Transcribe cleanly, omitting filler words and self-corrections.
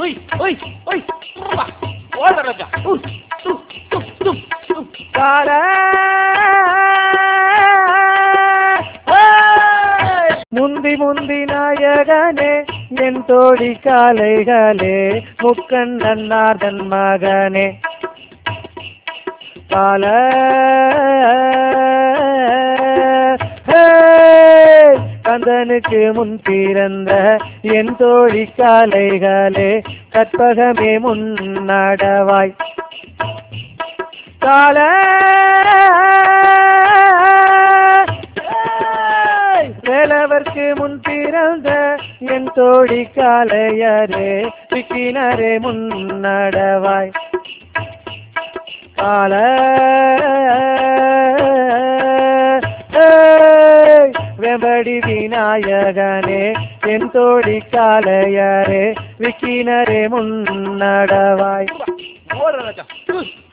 கால முந்தி முந்தி நாயகனே என் தோழி காலைகளே முக்கண்ணன் நாதன் மகனே கால கந்தனுக்கு முன் பிறந்த என் தோழி காலைகளே கற்பகமே முன்னடவாய் கால வேலவர்க்கு முன் பிறந்த என் தோழி காளையரே விக்கினரே முன்னடவாய் கால வெம்படி விநாயகனே என் தோழி காளையரே விக்கினரே முன்னடவாய்.